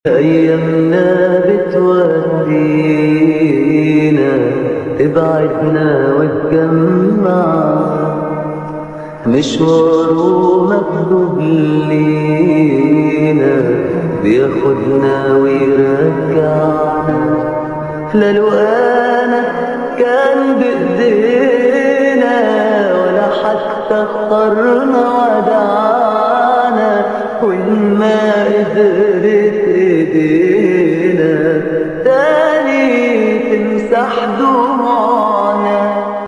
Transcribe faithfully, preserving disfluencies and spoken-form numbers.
أيامنا بتودينا تبعدنا وتجمع، مشواره مكتوب لينا بياخدنا ويرجعنا. لا لقانا كان بإيدينا ولا حتى اخترنا ودعانا، وإن ما قدرت إيدينا